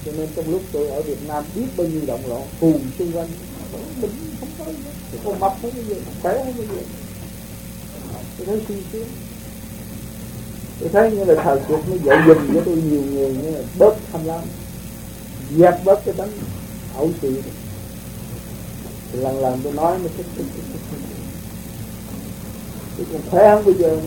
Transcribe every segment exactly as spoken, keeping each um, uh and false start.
Cho nên trong lúc tôi ở Việt Nam biết bao nhiêu động loạn phù xung quanh, mình không có gì, không mập không cái gì, khỏe không cái gì. Tôi thấy suy sướng. Tôi thấy như là thời cuộc nó dạy dùm cho tôi nhiều người như là bớt tham lam, dẹp bớt cái tánh ẩu xì. Lần lần tôi nói nó thích thích thích thích. Tôi còn khỏe hơn bây giờ.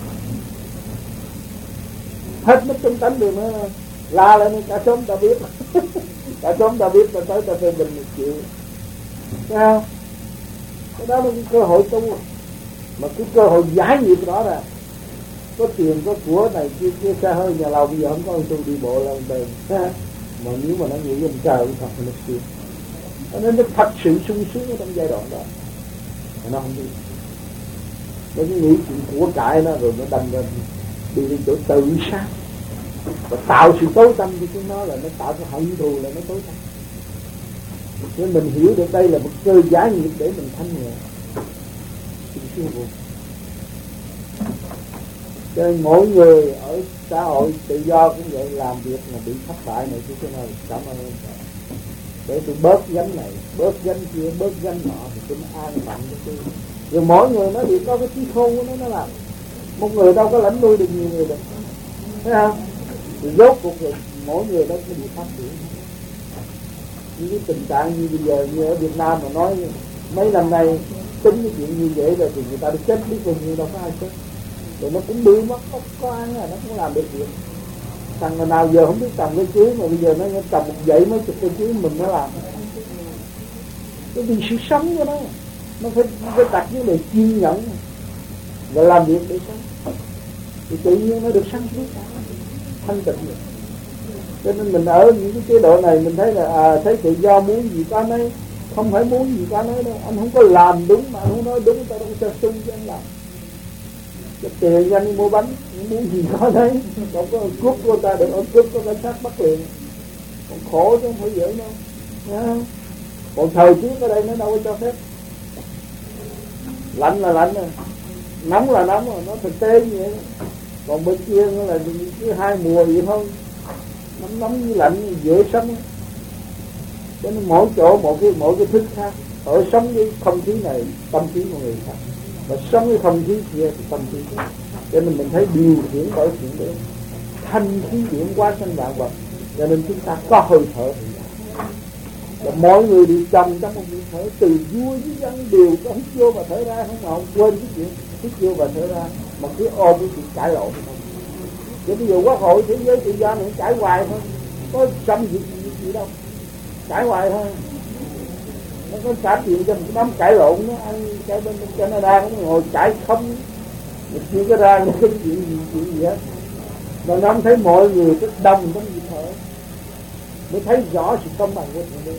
Hết mất trong tánh rồi nữa. La lên cả xóm ta biết. Cả xóm ta biết ta tới ta phê bình một triệu. Thấy không? Cái đó là cái cơ hội tu. Mà cái cơ hội giải nghiệp đó ra. Có tiền, có của này kia kia xa hơi nhà lầu bây giờ không có ông tu đi bộ lên bền. Mà nếu mà nó nghĩ ông trời thật là nó xuyên. Cho nên nó thật sự sung sướng ở trong giai đoạn đó. Mà nó không đi. Nó cứ nghĩ chuyện của cải nó rồi nó đâm ra đi đến chỗ tự sát. Và tạo sự tối tâm cho chúng nó là nó tạo cái hận thù là nó tối tâm. Nên mình hiểu được đây là một cơ giải nghiệp để mình thanh nhẹ. Sung sướng vô. Cho nên mỗi người ở xã hội tự do cũng vậy, làm việc mà bị thất bại này chứ cái này cảm ơn ông trời. Để tôi bớt gánh này, bớt gánh kia, bớt gánh nọ thì tôi an phận cho tôi. Rồi mỗi người nó thì có cái trí khôn của nó nó làm. Một người đâu có lãnh nuôi được nhiều người được. Thấy không? Thì rốt cuộc rồi mỗi người đó có bị phát triển. Những cái tình trạng như bây giờ như ở Việt Nam mà nói mấy năm nay tính cái chuyện như vậy rồi thì người ta đã chết biết bao nhiêu đâu có ai chết. Rồi nó cũng bị mất, có, có ăn là nó cũng làm được việc. Thằng nào giờ không biết trồng cái chuối mà bây giờ nó trồng một dãy mấy chục cái chuối mình nó làm. Cái vì sự sống của nó, nó phải, phải đặt vấn đề kiên nhẫn và làm việc để sống. Thì tự nhiên nó được sáng suốt, thanh tịnh được. Cho nên mình ở những cái chế độ này mình thấy là à, thấy tự do muốn gì có nấy, không phải muốn gì có nấy đâu. Anh không có làm đúng mà anh không nói đúng, ta đâu có cho sung cho anh làm. Cái tiền anh mua bánh, muốn gì có đấy. Còn có cướp của ta được, ông cướp có cảnh sát bắt liền. Còn khổ chứ không phải dễ đâu. Nha. Còn thời tiết ở đây nó đâu có cho phép. Lạnh là lạnh rồi, nóng là nóng rồi, nó thực tế như vậy. Còn bên kia nó là cứ hai mùa vậy thôi. Nóng nóng với lạnh dễ sống. Cho nên mỗi chỗ một cái mỗi cái thức khác. Ở sống với không khí này, tâm trí của người khác. Và sống với không khí kia thì tâm trí kia. Cho nên mình thấy điều khiển bởi chuyện đó. Thanh khí điển quá sanh vạn vật. Cho nên chúng ta có hơi thở. Và mỗi người đều trầm trong một hơi thở. Từ vua với dân đều có hít vô và thở ra. Không nào quên cái chuyện hít vô và thở ra. Mà cứ ôm cái chuyện cãi lộn thôi. Chứ bây giờ quốc hội thế giới tự do này cãi hoài thôi. Có xâm gì, gì, gì đâu. Cãi hoài thôi. Nó có trả tiền cho một cái đám cãi lộn nó. Anh cái bên Canada cũng ngồi cãi không. Mình chưa có ra cái chuyện gì, chuyện gì hết. Mà nó không thấy mọi người rất đông trong nhịp thở. Mới thấy rõ sự công bằng của Thượng Đế.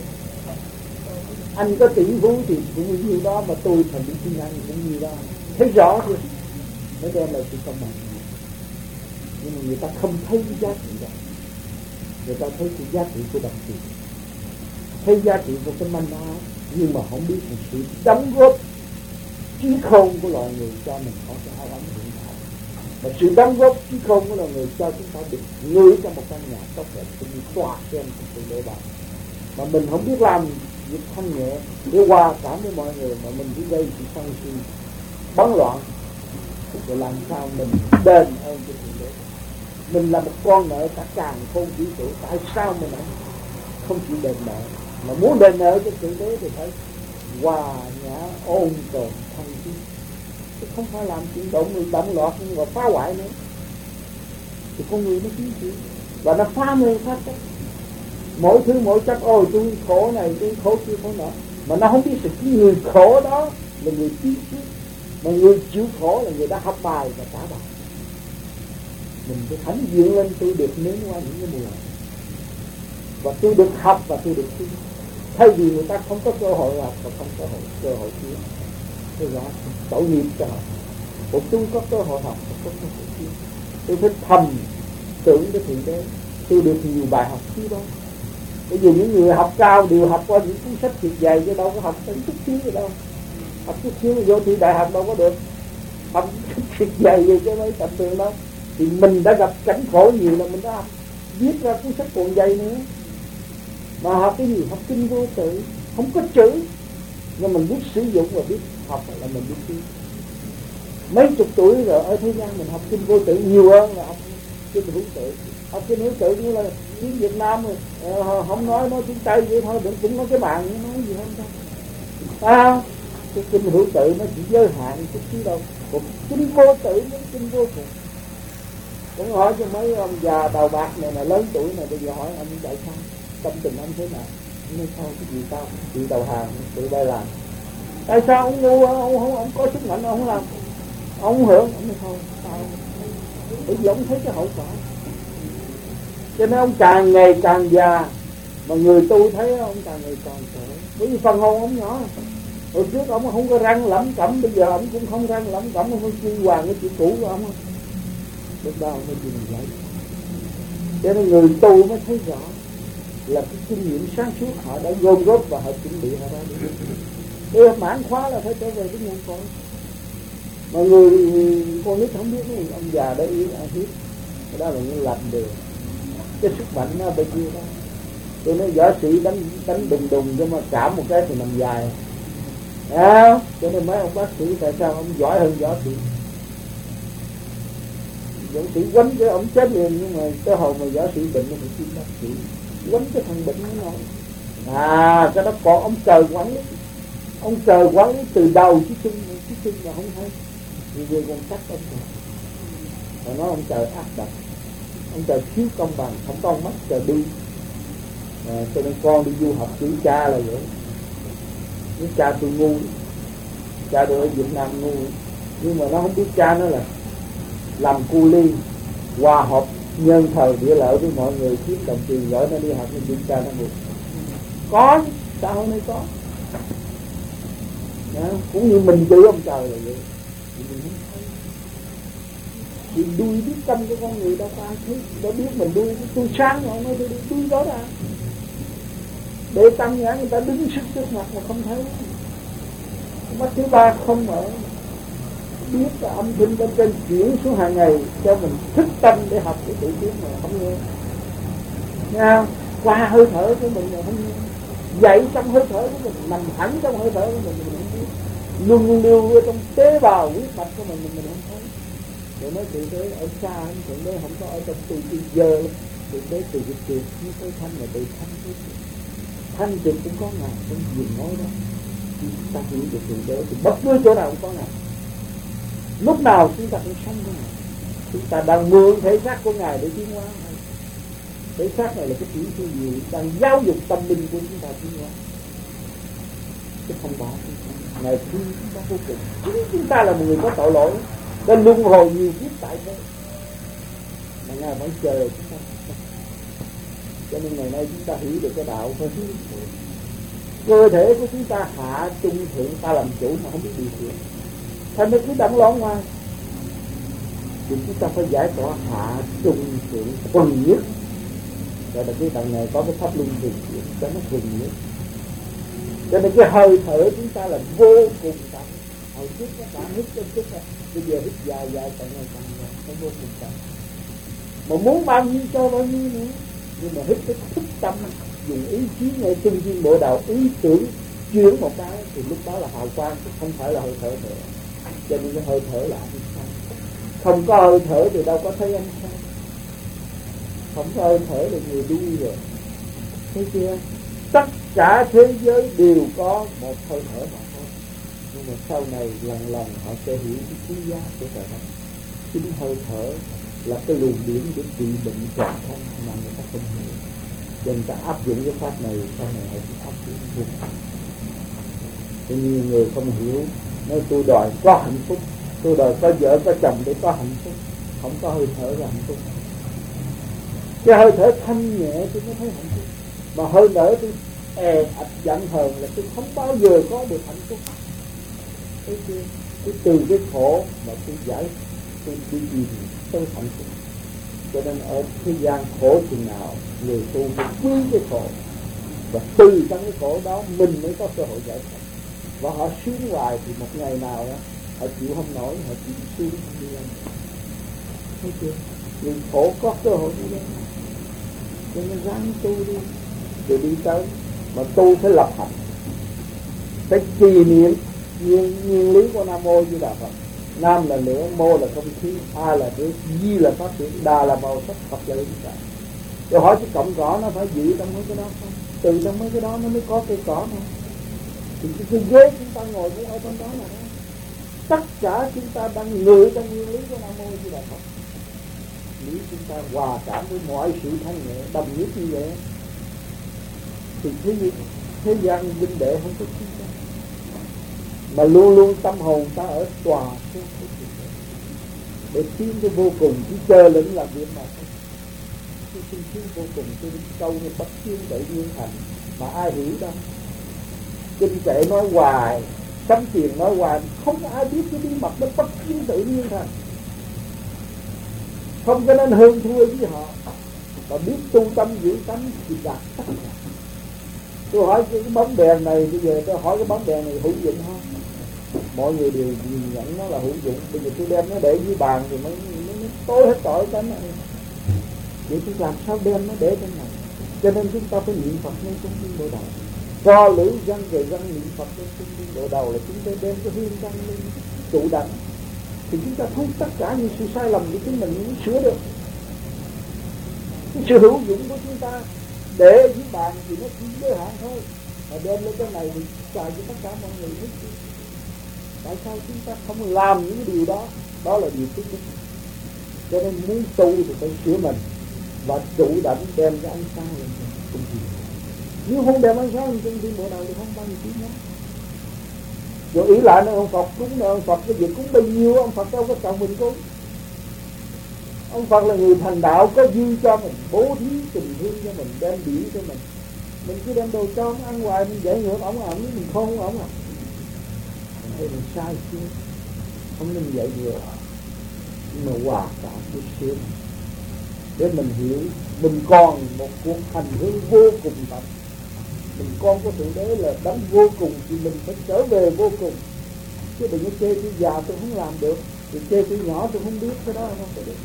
Anh có tỷ phú thì cũng như đó, mà tôi thành bị thiên năng cũng như đó. Thấy rõ chưa? Nó đem lại sự công bằng. Nhưng mà người ta không thấy cái giá trị đó. Người ta thấy cái giá trị của đồng tiền, thấy giá trị của cái manh áo, nhưng mà không biết một sự đóng góp trí khôn của loài người cho mình có cái áo ấm hiện tại. Và sự đóng góp trí khôn của loài người cho chúng ta được ngửi trong một căn nhà tốt đẹp cũng như tỏa xem của sự lễ bạc. Mà mình không biết làm việc thanh nhẹ để hòa cảm với mọi người, mà mình chỉ gây sự phân suy bấn loạn. Rồi làm sao mình đền ơn cho Thượng Đế. Mình là một con nợ cả càn khôn vũ trụ, tại sao mình không chịu đền nợ? Mà muốn đền nợ cho Thượng Đế thì phải hòa nhã ôn tồn thanh khí, chứ không phải làm chuyện động người động loạn và phá hoại nữa. Thì con người nó chính chịu và nó phá mê phá chấp. Mỗi thứ mỗi chấp, ôi tôi khổ này, tôi khổ kia khổ nọ, mà nó không biết sự cái người khổ đó là người tiến trước, mà người chịu khổ là người đã học bài và trả bài. Mình phải thánh diện lên, tôi được nếm qua những cái mùa, và tôi được học và tôi được tiến. Thay vì người ta không có cơ hội học và không có cơ hội tiến, tôi rõ tội nghiệp cho họ. Còn tôi có cơ hội học và có cơ hội tiến. Tôi phải thầm tưởng cái Thượng Đế, tôi được nhiều bài học chứ đó. Bây giờ những người học cao đều học qua những cuốn sách thiệt dày, chứ đâu có học tới chút xíu gì đâu. Học chút xíu vô thi đại học đâu có được. Học thiệt dày về cho mấy tập trường đâu. Thì mình đã gặp cảnh khổ nhiều là mình đã viết ra cuốn sách còn dày nữa. Mà học cái gì? Học kinh vô tự, không có chữ, nhưng mình biết sử dụng và biết học là mình biết chữ. Mấy chục tuổi rồi ở thế gian mình học kinh vô tự nhiều hơn là học kinh hữu tự. Học kinh hữu tự như là tiếng Việt Nam rồi, không nói nói tiếng Tây vậy thôi, đừng cũng nói cái bàn nói gì không đâu. Phải không? Cái kinh hữu tự nó chỉ giới hạn chút xíu đâu. Còn kinh vô tự nó kinh vô cùng. Cũng hỏi cho mấy ông già đầu bạc này là lớn tuổi này, bây giờ hỏi anh tại sao? Tâm tình anh thế nào? Anh nói sao cái gì tao? Chị đầu hàng, tự bay làm. Tại sao ông ngu, ông không ông có sức mạnh ông không làm? Ông hưởng, ông nói thôi, sao? Bởi vì ông thấy cái hậu quả. Cho nên ông càng ngày càng già, mà người tu thấy ông càng ngày càng sợ. Bởi vì phần hồn ông nhỏ. Hồi trước ông không có răng lẩm cẩm, bây giờ ông cũng không răng lẩm cẩm, ông không truy hoàng cái chuyện cũ của ông. Lúc đó ông phải nhìn vậy. Cho nên người tu mới thấy rõ là cái kinh nghiệm sáng suốt họ đã gom góp và họ chuẩn bị họ ra đi. Để mãn khóa là phải trở về với nguồn cội. Mà người con nít không biết cái ông già đó yếu ai biết. Cái đó là những làm được. Cái sức mạnh nó bao nhiêu đó. Tôi nói võ sĩ đánh đánh đùng đùng cho mà cảm một cái thì nằm dài. À, cho nên mấy ông bác sĩ tại sao ông giỏi hơn võ sĩ? Võ sĩ quánh cái ông chết liền, nhưng mà cái hồi mà võ sĩ bệnh nó phải xin bác sĩ quánh cái thằng bệnh nó nói. À, cái đó còn ông trời quản lý. Ông trời quản lý từ đầu chứ chân chứ chân mà không thấy. Vì về còn cắt ông trời. Và nói ông trời ác độc, ông trời thiếu công bằng, không có ông mắt trời đi. À, cho nên con đi du học chữ cha là vậy. Những cha tôi ngu, cha tôi ở Việt Nam ngu, nhưng mà nó không biết cha nó là làm cu ly, hòa hợp nhân thời địa lợi với mọi người, kiếm đồng tiền giỏi nó đi học nên chữ cha nó buồn. Có, xã hội này có. Đó, cũng như mình chữ ông trời là vậy. Thì mình không thấy. Thì đuôi biết tâm của con người đâu có ai thấy. Đã biết mình đuôi, tôi sáng rồi nói tôi đi đuôi đó ra. Để tâm nhãn người ta đứng sức trước mặt mà không thấy. Mắt thứ ba không mở. Biết là âm thanh bên trên chuyển xuống hàng ngày cho mình thức tâm để học cái tự tiến mà không nghe. Nghe không? Qua hơi thở của mình mà không nghe. Dậy trong hơi thở của mình, nằm hẳn trong hơi thở của mình mình không biết. Luân lưu trong tế bào huyết mạch của mình mình, mình không thấy. Rồi nói tự tế ở xa, tự tế không có ở trong tự tự dơ. Tự tế từ cái tuyệt như cái thanh là tự thanh cái tuyệt. Thanh tuyệt cũng có ngài trong gì nói đó. Khi ta hiểu được tự tế thì bất cứ chỗ nào cũng có ngài. Lúc nào chúng ta cũng sống với ngài. Chúng ta đang mượn thể xác của ngài để tiến hóa. Thể xác này là cái chỉ số gì đang giáo dục tâm linh của chúng ta tiến hóa. Chứ không bỏ chúng ta. Ngài thương chúng ta vô cùng. Chính chúng ta là một người có tội lỗi, đã luân hồi nhiều kiếp tại thế, mà ngài vẫn chờ chúng ta. Cho nên ngày nay chúng ta hiểu được cái đạo phải hiểu được. Cơ thể của chúng ta hạ trung thượng ta làm chủ mà không biết điều khiển, thành ra cứ đặng loạn ngoài. Thì chúng ta phải giải tỏa hạ trung thượng thuần nhất. Rồi là cái đằng này có cái pháp luân thường chuyển cho nó thuần nhất. Cho nên cái hơi thở chúng ta là vô cùng trọng. Hồi trước các bạn hít cho chút, bây giờ hít dài dài càng ngày càng dài, nó vô cùng trọng. Mà muốn bao nhiêu cho bao nhiêu nữa. Nhưng mà hít cái thức tâm, dùng ý chí ngay trung tâm bộ đạo, ý tưởng chuyển một cái thì lúc đó là hào quang, không phải là hơi thở nữa. Cho nên cái hơi thở là ánh sáng. Không có hơi thở thì đâu có thấy ánh sáng. Không có hơi thở là người đuôi rồi. Thấy chưa? Tất cả thế giới đều có một hơi thở mà thôi. Nhưng mà sau này lần lần họ sẽ hiểu cái quý giá của trời đất. Chính hơi thở là cái luồng điển để trị bệnh toàn thân mà người ta không hiểu. Cho nên ta áp dụng cái pháp này, sau này họ sẽ áp dụng vô cùng. Thì nhiều người không hiểu, nói tôi đòi có hạnh phúc, tôi đòi có vợ có chồng để có hạnh phúc, không có hơi thở là hạnh phúc. Cái hơi thở thanh nhẹ tôi mới thấy hạnh phúc. Mà hơi thở tôi e ạch giận hờn là tôi không bao giờ có được hạnh phúc. Thấy chưa? Tôi từ cái khổ mà tôi giải, tôi đi tìm tới hạnh phúc. Cho nên ở thế gian khổ chừng nào người tu phải quý cái khổ, và từ trong cái khổ đó mình mới có cơ hội giải thoát. Và họ sướng hoài thì một ngày nào đó họ chịu không nổi, họ chịu sướng đi lên. Thấy chưa? Người khổ có cơ hội đi lên. Cho nên ráng tu đi. rồi đi tới. Mà tu phải lập hạnh, phải trì niệm nguyên, nguyên lý của Nam Mô Di Đà Phật. Nam là lửa, mô là không khí, a là nước, di là phát triển, đà là màu sắc, Phật là ứng cả. Rồi hỏi cái cọng cỏ nó phải giữ trong mấy cái đó không? Từ trong mấy cái đó nó mới có cây cỏ thôi. Thì cái, cái ghế chúng ta ngồi cũng ở trong đó là đó. Tất cả chúng ta đang ngự trong nguyên lý của Nam Mô Di Đà Phật. Nếu chúng ta hòa cảm với mọi sự thanh nhẹ, đồng nhất như vậy, thì thế, thế gian vinh đệ không có chúng ta. Mà luôn luôn tâm hồn ta ở tòa xuống để tiến cái vô cùng, chỉ chờ lĩnh làm việc mà thôi. Cái tinh tiến vô cùng, cái câu như bất chiến tự nhiên thành, mà ai hiểu đâu. Kinh kệ nói hoài, Sấm Thiền nói hoài, không ai biết cái bí mật nó bất chiến tự nhiên thành. Không cho nên hơn thua với họ, mà biết tu tâm giữ tánh thì đạt tất cả. Tôi hỏi cái bóng đèn này, bây giờ tôi hỏi cái bóng đèn này hữu dụng không? Mọi người đều nhìn nhận nó là hữu dụng. Bây giờ tôi đem nó để dưới bàn thì nó, nó, nó tối hết tội tánh này. Vậy tôi làm sao đem nó để trên này? Cho nên chúng ta phải niệm Phật nên trong kinh bộ đầu. Co lưỡi răng về răng niệm Phật nên trong kinh bộ đầu là chúng ta đem cái hương răng lên trụ đảnh. Thì chúng ta thấy tất cả những sự sai lầm của chúng mình mới sửa được. Cái sự hữu dụng của chúng ta để dưới bàn thì nó chỉ giới hạn thôi, mà đem lên cái này thì xài cho tất cả mọi người hết. Tại sao chúng ta không làm những cái điều đó? Đó là điều thứ nhất. Cho nên muốn tu thì phải sửa mình và chủ động đem cái ánh sáng lên công ty. Nếu không đem ánh sáng lên công ty bộ đầu thì không bao nhiêu tiếng đó. Rồi ý lại nó ông Phật cúng nữa, ông Phật cái việc cúng bao nhiêu, ông Phật đâu có chồng mình cúng. Ông Phật là người thành đạo, có dư cho mình, bố thí tình thương cho mình, đem biển cho mình. Mình cứ đem đồ cho ông ăn hoài, mình dễ ngược ổng ổng, mình khôn ổng à. Mình mình sai chứ, không nên dạy ngược. Nhưng mà hòa cả chút xíu để mình hiểu mình còn một cuộc hành hương vô cùng tận. Mình con có Thượng Đế là đấng vô cùng thì mình phải trở về vô cùng. Chứ đừng có chê tôi già tôi không làm được, thì chê tôi nhỏ tôi không biết, cái đó không có được.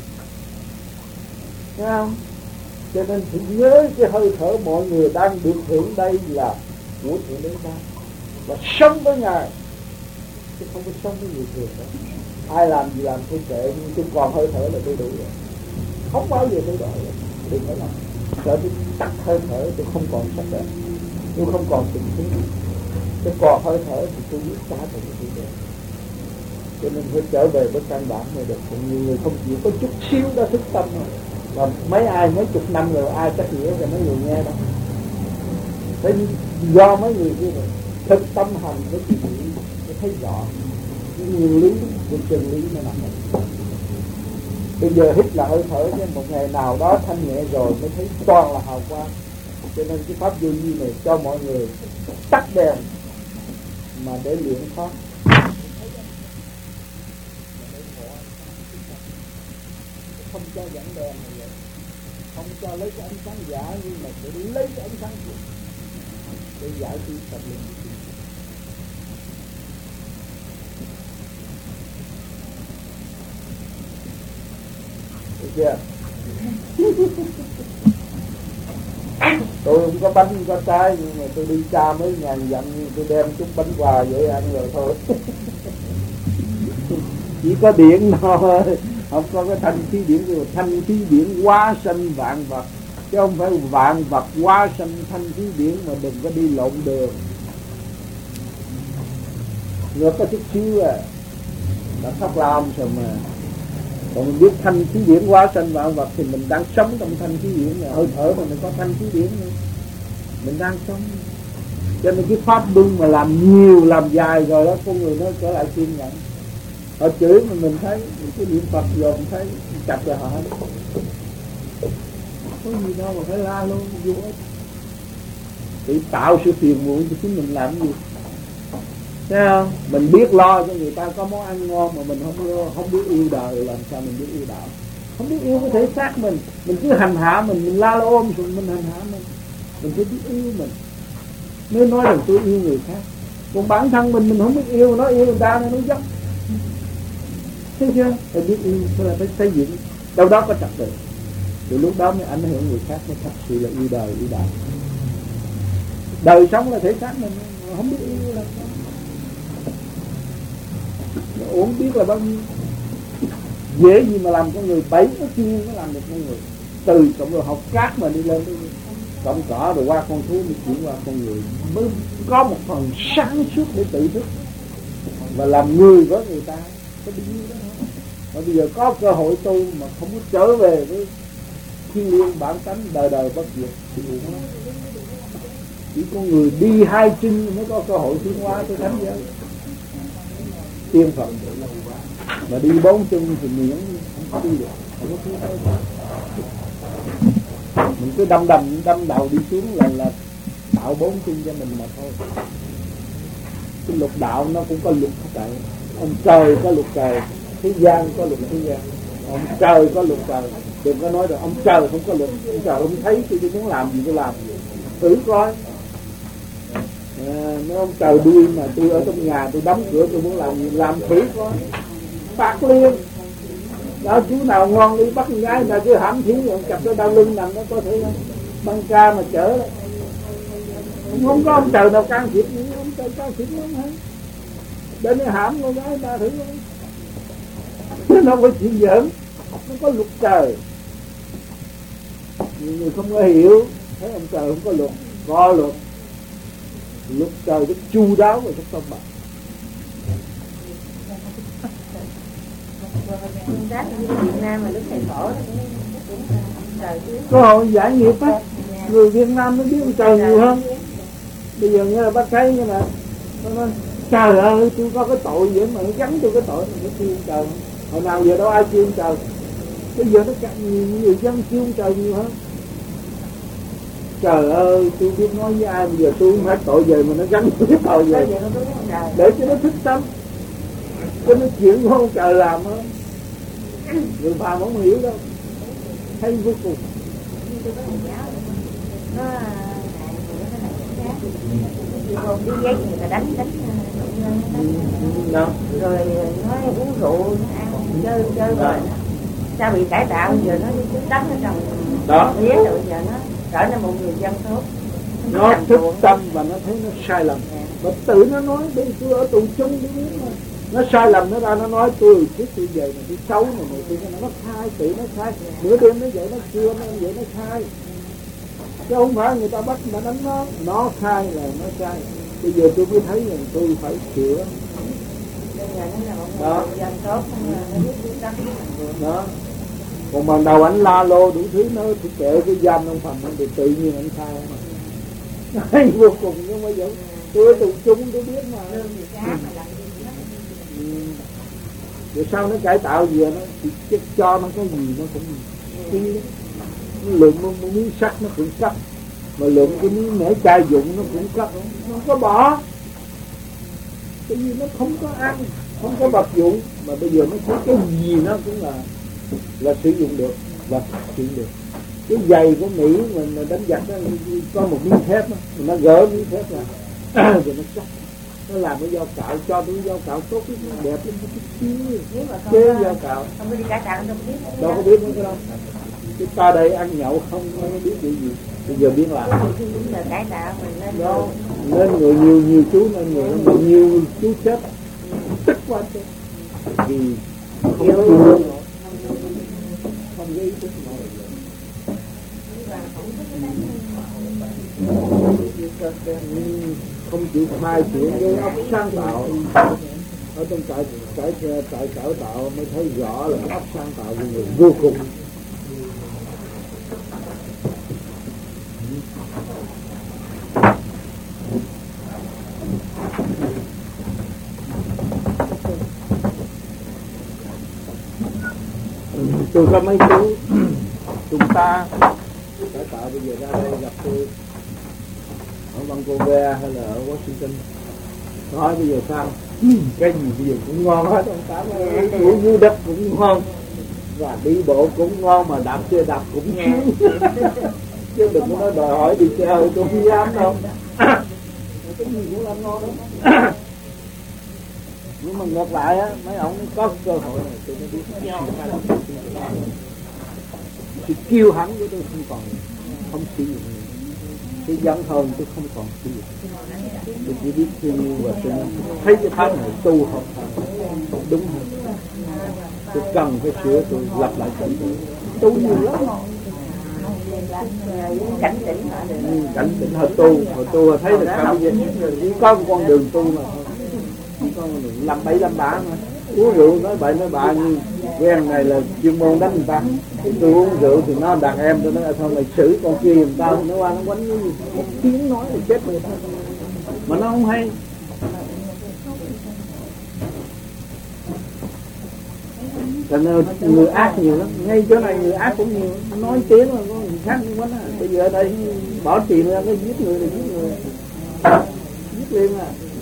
Thấy không? Cho nên phải nhớ cái hơi thở mọi người đang được hưởng đây là của Thượng Đế ta, và sống với Ngài, chứ không có sống với người thường nữa. Ai làm gì làm tôi kệ, nhưng tôi còn hơi thở là tôi đủ rồi. Không bao giờ tôi đợi, đừng có làm. Sợ tôi tắt hơi thở tôi không còn sắc đẹp, tôi không còn tình thương, tôi còn hơi thở thì tôi biết trả cho cái gì đó. Cho nên phải trở về với căn bản này được. Còn nhiều người không chịu có chút xíu đã thức tâm rồi. Mà mấy ai mấy chục năm rồi ai trách nghĩa cho mấy người nghe đâu. Phải do mấy người như vậy thực tâm hành với cái gì mới thấy rõ cái nguyên lý của chân lý nó nằm ở. Bây giờ hít là hơi thở, nhưng một ngày nào đó thanh nhẹ rồi mới thấy toàn là hào quang. Cho nên cái pháp vô vi này cho mọi người tắt đèn mà để luyện pháp, không cho dẫn đèn này vậy, không cho lấy cái ánh sáng giả, nhưng mà để lấy cái ánh sáng của để giải trí tập luyện. Được chưa? Tôi không có bánh không có trái, nhưng mà tôi đi xa mấy ngàn dặm tôi đem chút bánh quà vậy ăn rồi thôi. Chỉ có điện thôi, không có cái thanh khí điển. Thanh khí điển hóa sanh vạn vật, chứ không phải vạn vật hóa sanh thanh khí điển, mà đừng có đi lộn đường. Ngược có chút xíu à đã thất làm rồi mà. Còn mình biết thanh khí điển hóa sanh vạn vật thì mình đang sống trong thanh khí điển này. Hơi thở mà mình có thanh khí điển nữa, mình đang sống. Cho nên cái pháp luân mà làm nhiều làm dài rồi đó, con người nó trở lại kiên nhẫn. Họ chửi mà mình thấy, mình cứ niệm Phật rồi mình thấy mình chặt rồi họ. Có gì đâu mà phải la luôn, vô ích. Để tạo sự phiền muộn cho chính mình làm gì? Thấy không? Mình biết lo cho người ta có món ăn ngon mà mình không không biết yêu đời, làm sao mình biết yêu đạo? Không biết yêu cái thể xác mình, mình cứ hành hạ mình, mình la ôm rồi mình hành hạ mình. Mình phải biết yêu mình mới nói rằng tôi yêu người khác. Còn bản thân mình mình không biết yêu, nói yêu người ta nó dốc. Thấy chưa? Phải biết yêu, phải là phải xây dựng. Đâu đó có trật tự, từ lúc đó mới ảnh hưởng người khác, mới thật sự là yêu đời, yêu đạo. Đời sống là thể xác mình không biết yêu là uống biết là bao nhiêu. Dễ gì mà làm con người bảy nó chuyên nó làm được con người. Từ cộng rồi học cát mà đi lên cộng cỏ rồi qua con thú mới chuyển qua con người, mới có một phần sáng suốt để tự thức và làm người với người ta. Có bao nhiêu đó không? Và bây giờ có cơ hội tu mà không có trở về với thiên liêng bản tánh đời đời bất diệt thì uổng lắm. Chỉ con người đi hai chân mới có cơ hội tiến hóa tới thánh giới tiên phật, mà đi bốn chân thì miễn không có đi được, không có tiến tới. Mình cứ đâm đầm đâm đầu đi xuống là là tạo bốn chân cho mình mà thôi. Cái luật đạo nó cũng có luật tại ông trời có luật trời, thế gian có luật thế gian. Ông trời có luật trời, đừng có nói rồi ông trời không có luật. Ông trời không thấy tôi muốn làm gì tôi làm, thử coi. À, nói ông trời đuôi mà tôi ở trong nhà tôi đóng cửa tôi muốn làm gì làm thử coi, phạt liền. Đó, chú nào ngon đi bắt con gái là cứ hãm thiếu rồi chặt cái đau lưng nằm nó có thể băng ca mà chở. Không có ông trời nào can thiệp, ông trời can thiệp lắm hả? Để nó hãm con gái ta thử coi. Nó không có chuyện giỡn, nó có luật trời. Nhiều người không có hiểu, thấy ông trời không có luật, có luật. Luật trời rất chu đáo và rất công bằng. Việt Nam mà lúc thầy khổ có hội giải nghiệp á, người Việt Nam mới biết ông trời nhiều hơn. Bây giờ nghe là bác thấy như là nó nói trời ơi tôi có cái tội vậy mà nó gắn tôi cái tội mà nó kêu ông trời. Hồi nào giờ đâu ai kêu ông trời, bây giờ nó càng nhiều người dân kêu ông trời nhiều hơn. Trời ơi tôi biết nói với ai, bây giờ tôi không phải tội về mà nó gắn tôi cái tội về để cho nó thức tâm, cho nó chuyện của ông trời làm hơn. Người phàm không hiểu đâu, hay vô cùng. Nó đi giấy người ta đánh đánh đâu rồi nói uống rượu nó ăn chơi chơi rồi sao bị cải tạo, giờ nó đi đánh ở trong đó mía rồi giờ nó trở nên một người dân tốt. Nó thức tâm và nó thấy nó sai lầm và tự nó nói đi tôi ở tù chung đi biết mà. Nó sai lầm nó ra nó nói tôi trước tôi về mà tôi xấu mà mà tôi nó khai tự nó khai, nửa đêm nó dậy nó chưa nó vậy nó khai, chứ không phải người ta bắt người ta đánh nó, nó khai là nó sai. Bây giờ tôi mới thấy rằng tôi phải sửa đó. Đó còn mà đầu anh la lô đủ thứ nó thì kệ cái giam trong phòng thì tự nhiên anh khai mà hay vô cùng. Nhưng mà vẫn tôi ở tù chung tôi biết mà. Ừ. Rồi sau nó cải tạo về nó thì chắc cho nó cái gì nó cũng chi đó. Lượng một, một miếng sắt nó cũng cắt, mà lượng cái miếng mẻ chai dụng nó cũng cắt, nó không có bỏ. Tại vì nó không có ăn, không có vật dụng, mà bây giờ nó có cái gì nó cũng là là sử dụng được và phát triển được. Cái giày của Mỹ mình đánh giặc đó, có một miếng thép đó, nó gỡ miếng thép ra rồi nó cắt, nó làm cái dao cạo, cho cái dao cạo tốt cái đẹp lên cái chiếc chế dao cạo. Không có đi cải tạo đâu biết. Đâu có biết nữa đâu. Chúng ta đây ăn nhậu không có biết điều gì, bây giờ biết làm. Cải tạo mình lên đâu nên người nhiều nhiều chú nên người mà nhiều chú chết tức quá chứ vì không có yêu không gây tức nổi. Không chịu khai triển cái óc sáng tạo ở trong trại trại trại cải tạo mới thấy rõ là cái óc sáng tạo của người vô cùng. Tôi có mấy chú chúng ta cải tạo bây giờ ra đây gặp tôi ở Vancouver hay là ở Washington, nói bây giờ sao cái gì bây giờ cũng ngon hết, ông Tám ơi, của dưới đất cũng ngon và đi bộ cũng ngon, mà đạp xe đạp cũng ngon chứ đừng có nói đòi hỏi đi xe hơi tôi không dám đâu. Cái gì cũng làm ngon đó. Nhưng mà ngược lại á, mấy ông có cơ hội này tôi mới biết sự kiêu hãnh của tôi không còn không sử dụng nữa. cái dân hơn tôi không còn cái gì. Tôi chỉ biết thương yêu và tôi thấy cái thái này tu học đúng hơn. Tôi cần phải sửa, tôi lặp lại cảnh tượng tu nhiều lắm. Cảnh tỉnh họ được. Cảnh tỉnh họ tu, họ tu họ thấy là sao bây giờ chỉ có một con đường tu mà thôi. Chỉ có một đường làm bậy làm bạ mà. Uống rượu nói bậy nói bạ như quen này là chuyên môn đánh người ta. Tôi uống rượu thì nó đàn em tôi nói thôi mày xử con kia người ta, nó qua nó quánh cái gì một tiếng nói thì chết người ta mà nó không hay. Cho nên người ác nhiều lắm, ngay chỗ này người ác cũng nhiều, nói tiếng mà có người khác cũng quánh. Bây giờ ở đây bảo trì ra nó giết người là giết người, giết liền à.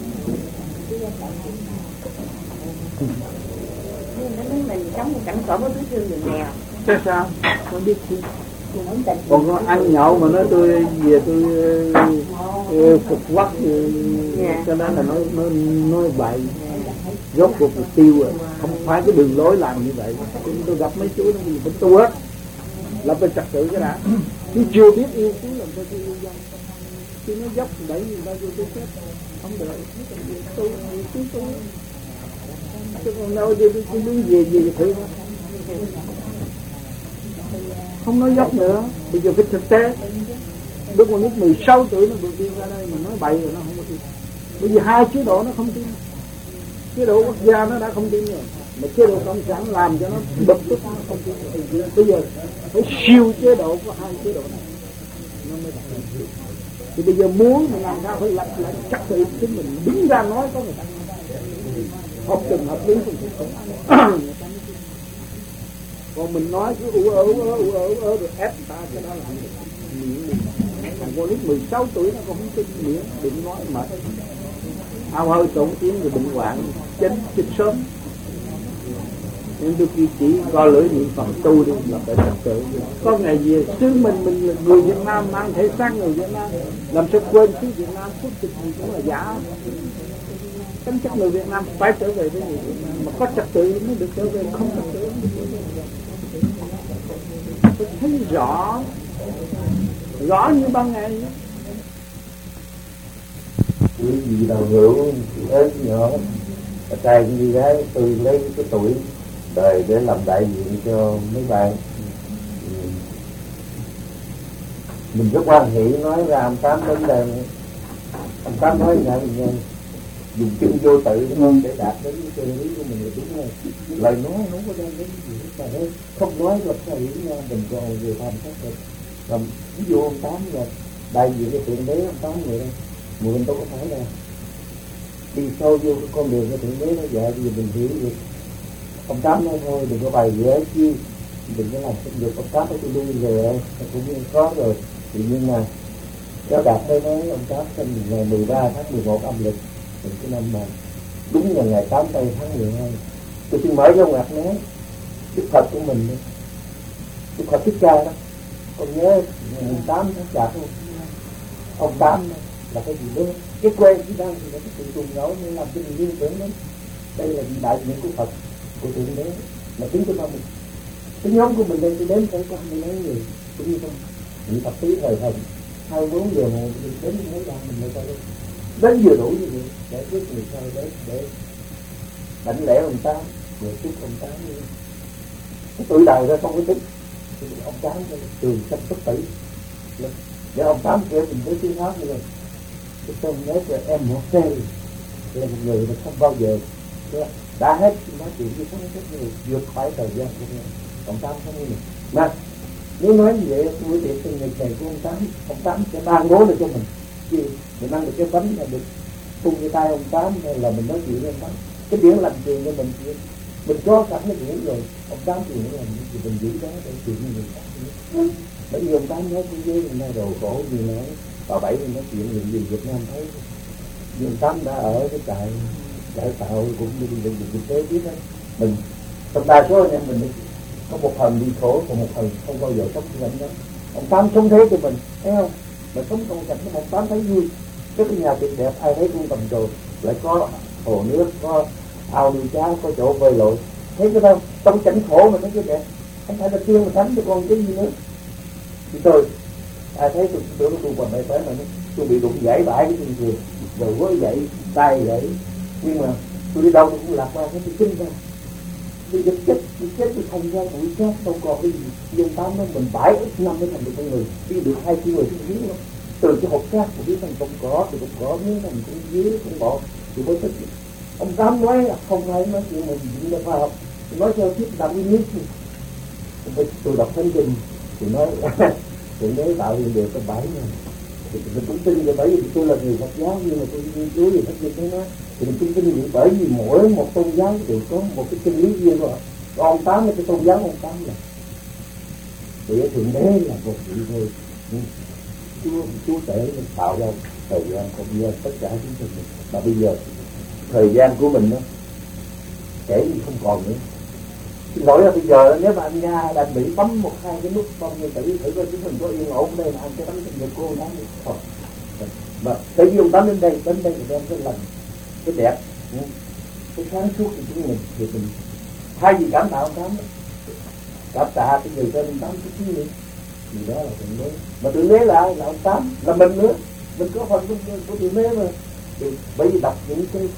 Mình sống một cảnh khổ với túi thương người nghèo. Thế sao? Không biết gì. Còn có ăn nhậu mà nói tôi về tôi uh, phục quắc yeah. Cho nên là nói nói nói bậy. Rốt cuộc mục tiêu rồi, không phải cái đường lối làm như vậy. Tôi gặp mấy chú nó gì phải tu hết, lập phải trật tự cái đã. Tôi chưa biết yêu chú làm sao tôi yêu dân. Tôi nói dốc đẩy người ta vô tôi chết, không được. Tôi chú tôi chứ còn đâu tôi tôi muốn về về thử không nói dốc nữa. Bây giờ phải thực tế. Đứa con nít mười sáu tuổi nó vượt biên ra đây mà nói bậy rồi nó không có tin. Bởi vì hai chế độ nó không tin. Chế độ quốc gia nó đã không tin rồi, mà chế độ cộng sản làm cho nó bực tức nó không tin rồi. Bây giờ phải siêu chế độ của hai chế độ này nó mới đạt được. Thì bây giờ muốn mình làm sao phải lập lại chắc tự chính mình đứng ra nói có người ta hợp tình hợp lý không thể không. Còn mình nói cứ ủ ớ ủ ớ ủ ớ ủ ớ rồi ép ta cái đó là miệng mình. Thằng con nít mười sáu tuổi nó còn không tin miệng đừng nói mệt. Ao hơi tổn tiếng rồi bệnh hoạn chết chết sớm. Nên tôi chỉ coi lưỡi niệm Phật tu đi là phải thật sự. Có ngày về xứ mình mình là người Việt Nam mang thể xác người Việt Nam, làm sao quên xứ Việt Nam phúc trực gì cũng là giả. Tính chất người Việt Nam phải trở về với người Việt Nam, mà có trật tự mới được trở về, không trật tự phải thấy rõ rõ như ban ngày. Cái gì đầu rượu ớt nhỏ trai như gái tôi lấy cái tuổi đời để làm đại diện cho mấy bạn. Mình rất quan hệ nói ra ông Tám đến đây, ông Tám nói là mình dùng chân vô tự để đạt đến cái chân lý của mình là đúng rồi. Lời nói không có đem đến gì hết mà không nói là sao hiểu nhau mình còn về tham sát được. Còn ví dụ ông Tám là đại diện cái thượng đế ông Tám người đây, mình đâu có phải đâu đi sâu vô cái con đường của thượng đế nó dạy gì mình hiểu được. Ông Tám nói thôi đừng có bày vẽ chi, đừng có làm sinh việc. Ông Tám tôi đi rồi cũng có rồi thì nhưng mà Giáo Đạt mới nói ông Tám sinh ngày mười ba tháng mười một âm lịch mình cái năm mà đúng là ngày tám tây tháng mười hai. Tôi xin mở cho ngoặt nói Đức Phật của mình, Đức Phật Thích Ca đó, con nhớ ngày tám tháng chạp không? Ông Tám là cái gì đó cái quen chỉ đang thì là cái sự trùng ngẫu nên làm cho mình liên tưởng đến đây là đại diện của Phật của thượng đế mà tính cho mình cái nhóm của mình đây tôi đến phải có hai mấy người cũng như không những tập tí thời thần hai bốn giờ một đến mấy lần mình mới coi đến vừa đủ như vậy để biết người sao để để đánh lẽ ông Tám rồi chúc ông Tám cái tuổi đời ra không có tính thì ông Tám trường sắp bất tử để ông Tám kêu mình với tiếng hát như vậy. Cái tôi nhớ là em một xe là một người mà không bao giờ đã hết nói chuyện với các người vượt khỏi thời gian của mình. Ông Tám không như mình mà nếu nói như vậy buổi tiệc sinh nhật này của ông Tám, ông Tám sẽ ban bố được cho mình chứ mình ăn được cái bánh là được phun cái tay ông Tám hay là mình nói chuyện với ông Tám cái điểm làm chuyện cho mình mình có sẵn cái điểm rồi ông Tám chuyện là thì mình giữ đó để chuyện với người khác. Bởi vì ông Tám nói cái giới mình nói đồ khổ gì nói bà Bảy mình nói chuyện gì gì Việt Nam thấy nhưng ông Tám đã ở cái trại trại tạo cũng như đi bệnh viện kinh tế biết đấy mình trong đa số anh em mình có một phần đi khổ còn một phần không bao giờ sống như vậy đó. Ông Tám sống thế cho mình thấy không mà sống trong cảnh của ông Tám thấy vui cái nhà tuyệt đẹp ai thấy cũng tầm rồi lại có hồ nước có ao nuôi cá có chỗ bơi lội thấy cái đâu trong cảnh khổ mà thấy cái đẹp không phải là tiên mà thánh cho con cái gì nữa thì tôi ai thấy tôi tôi tôi còn đây tới mà tôi bị đụng gãy bãi cái gì rồi gối gãy tay gãy, nhưng mà tôi đi đâu tôi cũng lạc qua cái tôi kinh ra tôi chết chết tôi chết tôi thành ra bụi chết đâu còn cái gì dân tám đó mình bãi ít năm mới thành được con người, đi được hai kilo xuống dưới đó, từ cái hộp cát của biết thành con cỏ, từ con cỏ biến thành con dưới con bọ thì mới thích. Ông tám nói là không ai nói chuyện mình diễn ra khoa học, nói theo thuyết đạo lý nhất tôi đọc thánh kinh thì nói thì nếu tạo hiện đều có bảy này thì mình cũng tin về, bởi vì tôi là người Phật giáo nhưng mà tôi nghiên cứu về thánh kinh nó thì mình cũng tin vậy, bởi vì mỗi một tôn giáo đều có một cái chân lý riêng rồi. Ông tám là cái tôn giáo ông tám là để thượng đế là một vị thôi, chúa chúa tể mình tạo ra thời gian không gian tất cả chúng mình, mà bây giờ thời gian của mình đó kể gì không còn nữa. Xin lỗi là bây giờ nếu mà anh Nga đang bị bấm một hai cái nút bấm như tự thử coi chúng mình có yên ổn đây mà anh cái bấm cho người cô nói không, mà tự nhiên ông bấm đến đây đến đây thì đem cái lành cái đẹp cái sáng suốt của chúng mình thì mình thay vì cảm tạ ông tám cảm tạ cái người tên ông tám chút xíu nữa thì đó là thượng đế, mà thượng đế là là ông tám là mình nữa, mình có phần của, của thượng đế mà. Thì bởi vì đọc những cái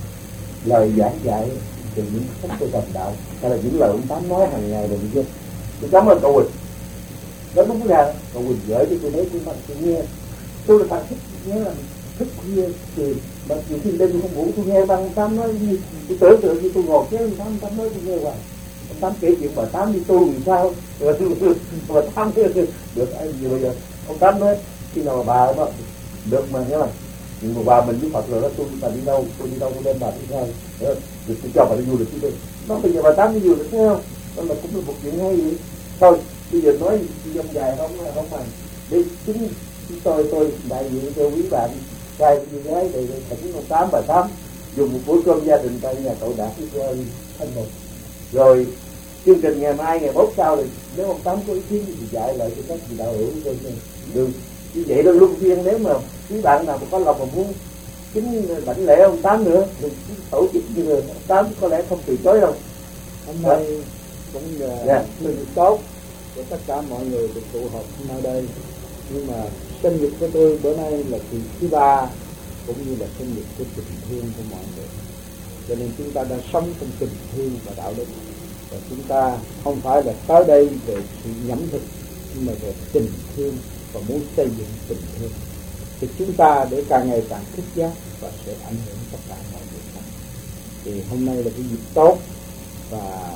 lời giảng dạy từ những sách của Trần Đạo hay là những lời ông tám nói hàng ngày rồi chưa, tôi cảm ơn cậu Quỳnh nó đúng ra cậu Quỳnh gửi cho tôi đấy tôi mà tôi nghe, tôi là thằng thích nhớ là thức khuya thì mà nhiều khi đêm tôi không ngủ tôi nghe băng ông tám nói như tôi tưởng tượng như tôi ngồi kéo ông tám ông tám nói tôi nghe hoài, ông tám kể chuyện bà tám đi tu làm sao rồi bà tám được ai gì bây giờ ông tám nói khi nào mà bà đó được mà nhớ là nhưng mà bà mình với Phật rồi đó, tôi bà đi đâu tôi đi đâu tôi đem bà đi theo rồi tôi cho bà đi du lịch với tôi, nó bây giờ bà tám đi du lịch thấy không, đó là cũng là một chuyện hay vậy thôi. Bây giờ nói dông dài không không bằng đi chính tôi tôi đại diện cho quý bạn trai như gái để thỉnh ông tám bà tám dùng một buổi cơm gia đình tại nhà cậu Đạt với cô Thanh Mục, rồi chương trình ngày mai ngày mốt sau thì nếu ông tám có ý kiến thì dạy lại cho các vị đạo hữu cho được như vậy đó luân phiên. Nếu mà quý bạn nào mà có lòng mà muốn chính đảnh lễ ông tám nữa thì tổ chức như người ông tám có lẽ không từ chối đâu. Hôm nay cũng là yeah. Sự tốt của tất cả mọi người được tụ họp nơi đây, nhưng mà sinh nhật của tôi bữa nay là kỳ thứ ba cũng như là sinh nhật của tình thương của mọi người, cho nên chúng ta đang sống trong tình thương và đạo đức, và chúng ta không phải là tới đây về sự nhẩm thực nhưng mà về tình thương và muốn xây dựng tình thương thì chúng ta để càng ngày càng thức giác và sẽ ảnh hưởng tất cả mọi người khác. Thì hôm nay là cái dịp tốt và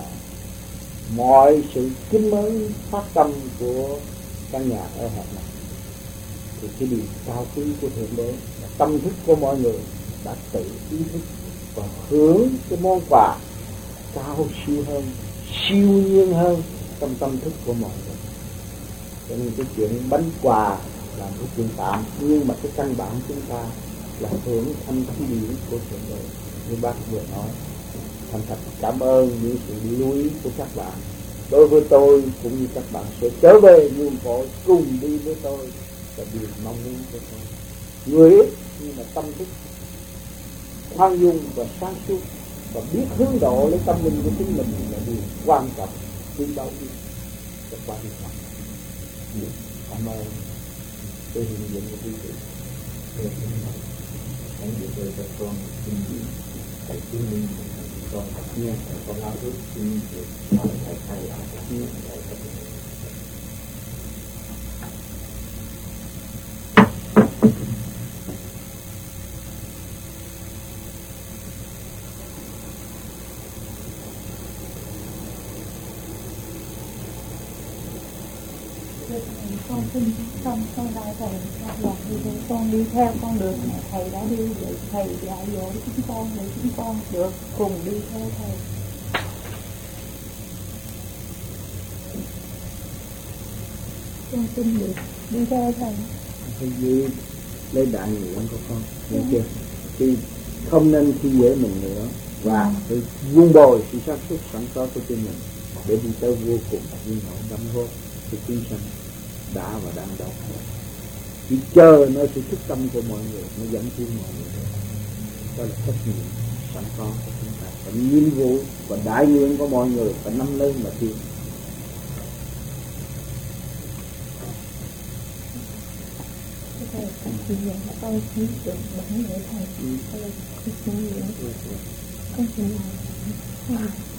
mọi sự kính mến phát tâm của căn nhà ở hẹp này thì cái điều cao quý của Thượng Đế là tâm thức của mọi người đã tự ý thức và hướng cái món quà cao siêu hơn, siêu nhiên hơn trong tâm thức của mọi người. Cho nên cái chuyện bánh quà là một chuyện tạm, nhưng mà cái căn bản chúng ta là hưởng thanh khí điển của Thượng Đế như bác vừa nói. Thành thật cảm ơn những sự lưu ý của các bạn. Đối với tôi cũng như các bạn sẽ trở về nguồn cội cùng đi với tôi và điều mong muốn của tôi. Người ít nhưng mà tâm thức khoan dung và sáng suốt và biết hướng độ lấy tâm linh của chính mình là điều quan trọng quý báu nhất cho qua đi học. Cảm ơn tôi hiện diện của quý vị. Hãy giữ tôi cho con xin gì hãy chứng minh con nghe con lao ước xin được nói thầy thầy ở các nước thầy thầy. Con xin xong sau đó thầy là đi theo con đi theo con đường mà thầy đã đi để thầy dạy dỗ chúng con để chúng con được cùng đi theo thầy. Con xin được đi theo thầy. Thầy giữ lấy đại nguyện của con, nghe chưa? Thì không nên khi dễ mình nữa và phải vun bồi sự sáng suốt sẵn có của chính mình để đi tới vô cùng viên mẫu đóng góp cho chúng sanh đã và đang đau khổ. Chỉ chờ nơi sự thức tâm của mọi người nó dẫn tiến mọi người. Đó là trách nhiệm sẵn có của chúng ta, và nhiệm vụ và đại nguyện của mọi người phải nắm lấy mà tiến. Thì giờ là tôi chỉ được bản để thầy. Tôi xin lỗi. Con xin lỗi.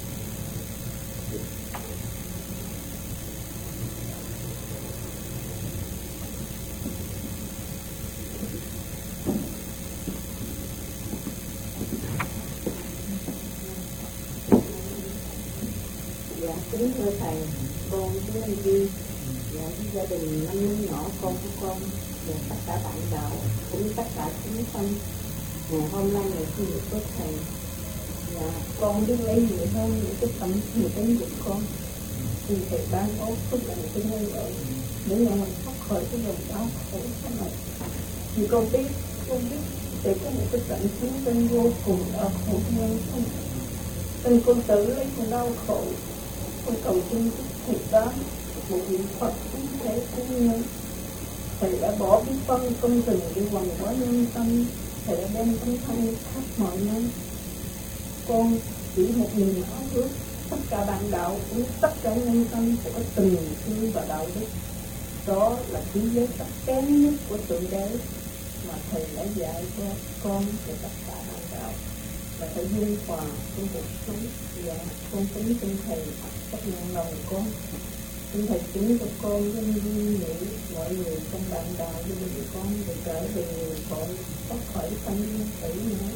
Dạ, kính thưa thầy, con với anh Duy, dạ, gia đình năm đứa nhỏ con của con và tất cả bạn đạo cũng tất cả chúng sanh ngày hôm nay ngày sinh nhật của thầy. Dạ, con biết lấy nhiều hơn những cái tâm nhiều tính của con thì thầy ban ốt phước lành cho nhân loại để nhà mình thoát khỏi cái dòng đau khổ này. Thì con biết, con biết để có một cái trận chiến tranh vô cùng ở khổ nhân không. Nên con tự lấy con đau khổ, con cầu xin thầy đó một vị Phật cũng thể cứu nhân. Thầy đã bỏ biết phân công trình đi hoằng hóa nhân tâm, thầy đã đem tâm thân khắp mọi nơi. Con chỉ một niềm ao ước tất cả bạn đạo cũng tất cả nhân tâm sẽ có tình thương và đạo đức. Đó là khí giới sắc kém nhất của Thượng Đế mà thầy đã dạy cho con và tất cả bạn đạo, và phải dung hòa trong cuộc sống. Và con kính xin thầy chấp nhận lòng con. Xin thầy chứng cho con với duy nghĩ mọi người trong bạn đạo với người con để trở về người con thoát khỏi tâm linh tử nữa.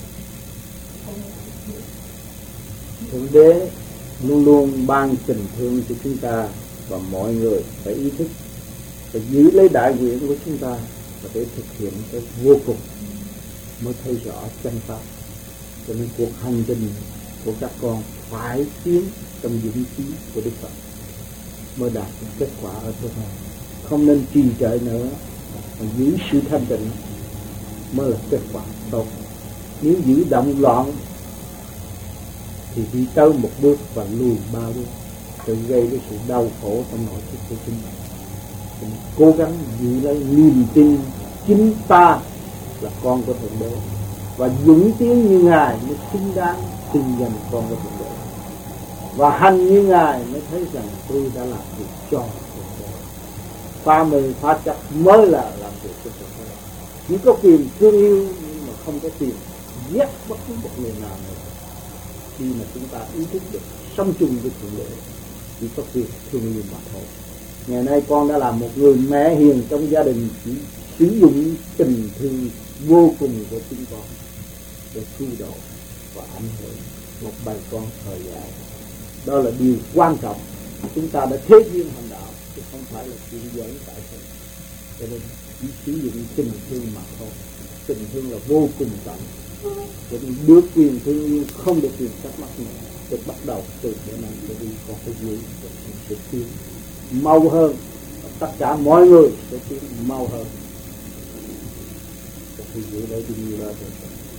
Thượng Đế luôn luôn ban tình thương cho chúng ta, và mọi người phải ý thức, phải giữ lấy đại nguyện của chúng ta và để thực hiện cái vô cùng mới thấy rõ chân pháp. Cho nên cuộc hành trình của các con phải tiến trong dũng khí của Đức Phật mới đạt được kết quả ở chỗ này. Không nên trì trệ nữa, mà giữ sự thanh tịnh mới là kết quả tốt. Nếu giữ động loạn thì đi tới một bước và lùi ba bước, tự gây cái sự đau khổ trong nội thức của chúng ta. Mình cố gắng giữ lấy niềm tin chính ta là con của Thượng Đế, và dũng tiến như Ngài mới xứng đáng xưng danh con của Thượng Đế, và hành như Ngài mới thấy rằng tôi đã làm việc cho Thượng Đế. Phá mê phá chấp mới là làm việc cho Thượng Đế. Chỉ có quyền thương yêu nhưng mà không có quyền ghét bất cứ một người nào nữa. Khi mà chúng ta ý thức được sống chung với Thượng Đế, chỉ có việc thương yêu mà thôi. Ngày nay con đã là một người mẹ hiền trong gia đình, chỉ sử dụng tình thương vô cùng của chúng con để cứu độ và ảnh hưởng một bài con thời gian. Đó là điều quan trọng. Chúng ta đã thế duyên hành đạo chứ không phải là chuyện giỡn tại thế. Cho nên chỉ sử dụng tình thương mà thôi. Tình thương là vô cùng trọng. Cho nên được quyền thương yêu, không được quyền trách móc nữa. Để bắt đầu từ cái này cho đi con phải giữ sự tiến mau hơn, tất cả mọi người sẽ tiến mau hơn. Thì giữ đấy thì như là được.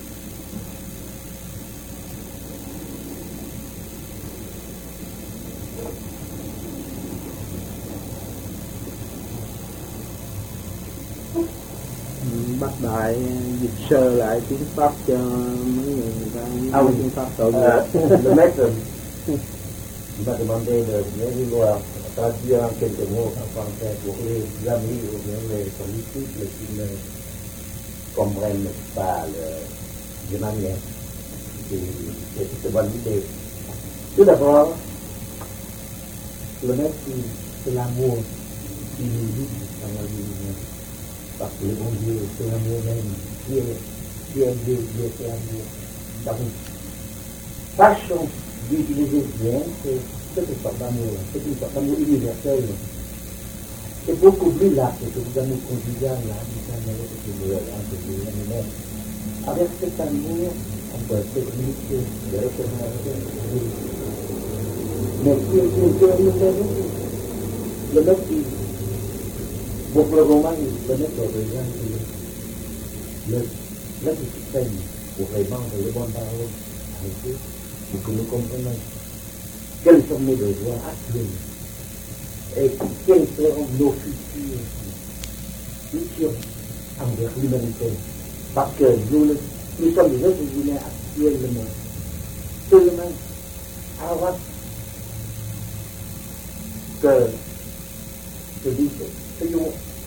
Bác Đại dịch sơ lại tiếng Pháp cho mấy người người ta nói tiếng Pháp tội nghiệp. The next but the Monday the very well ta dia cái cái ngô các con sẽ của cái gia mỹ của những người còn đi chút là xin comprendre pas le de manière de cette bonne idée. Tout d'abord, le maître c'est l'amour qui nous vit dans la vie. Parce que le bon Dieu c'est l'amour même. Dieu Dieu Dieu Dieu c'est l'amour. Donc façon d'utiliser bien c'est c'est une sorte d'amour, c'est une sorte d'amour universel. C'est beaucoup plus large que l'amour conjugal, là, entre les humains. Avec cet amour, on peut se communiquer, de reconnaître. Mais si on le mec qui, beaucoup de romans, le mec qui regarde le le système pour les membres de bonnes paroles avec eux, pour que nous comprenions quels sont nos besoins actuels. Et quels seront nos futurs futurs envers l'humanité. Parce que nous, nous sommes des êtres humains actuellement. Seulement avant que je dis, soyons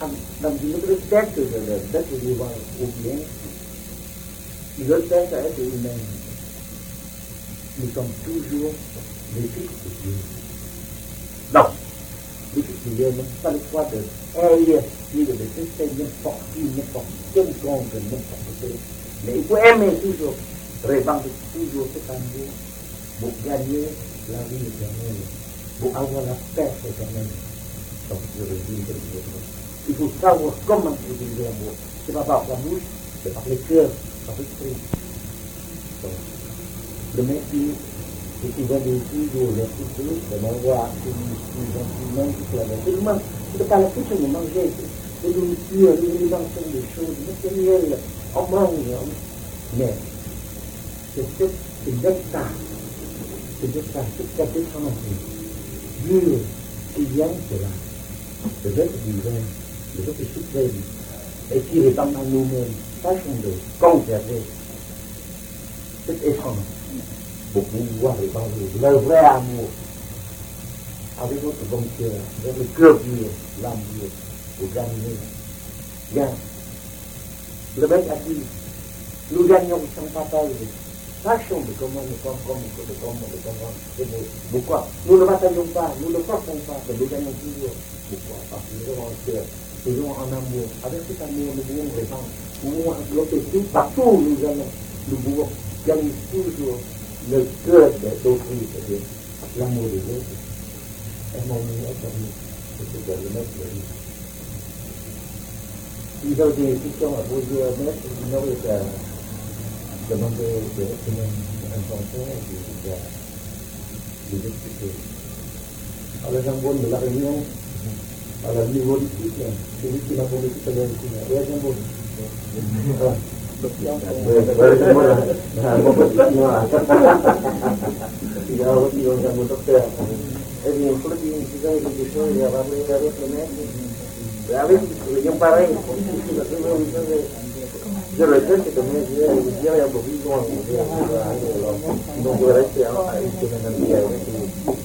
Đồng chí nó respect to the, the that is the one obedience. Il respect à être humain. Nous sommes toujours les fils de Dieu. Donc, les fils de Dieu n'ont pas le choix de haïr ni de détester n'importe qui, n'importe quel compte, n'importe quel. Mais il faut aimer toujours, répandre toujours cet amour pour gagner la vie éternelle, pour avoir la paix éternelle. Donc, je le dis de Dieu. Il faut savoir comment utiliser l'amour. C'est pas par la bouche, c'est par le cœur, par l'esprit. Donc, le métier, c'est qu'il va dire toujours l'esprit, de m'envoyer plus gentiment, tout la seulement, c'est pas la question de manger, de nourriture, de l'invention des choses matérielles, on mange, mais c'est ce nectar, ce nectar, cette essence dure qui vient de là, de l'être divin, de l'être suprême, et qui répand en nous-mêmes, tâchons de conserver cette essence pour pouvoir répandre le vrai amour avec notre bon cœur, avec le cœur pur, l'amour, pour gagner. Bien. Le mec a dit, nous gagnons sans partage. Sachons de comment nous sommes, comme, de comment, de comment, pourquoi. Nous ne bataillons pas, nous ne forçons pas, mais nous gagnons toujours. Pourquoi? Parce que nous avons un cœur, nous avons un amour. Avec cet amour, nous pouvons répandre, nous pouvons envelopper tout, partout où nous allons, nous pouvons gagner toujours le cœur d'autrui, c'est-à-dire l'amour des autres. Aimons-nous, aimons-nous, c'est-à-dire le maître de vie. Ils ont des questions à poser à maître, ils ont été demander des intentions et des expliquer. À l'exemple de la réunion, à la niveau du cycle, c'est lui qui m'a posé tout à l'heure ici. À l'exemple. Il y a aussi un docteur. Et bien, il faut le dire, il y a quelque chose, il y a parlé avec le maître. Avec les gens pareils, je le sais, c'est comme je disais, il y a beaucoup de gens qui ont donc, je reste à une semaine entière.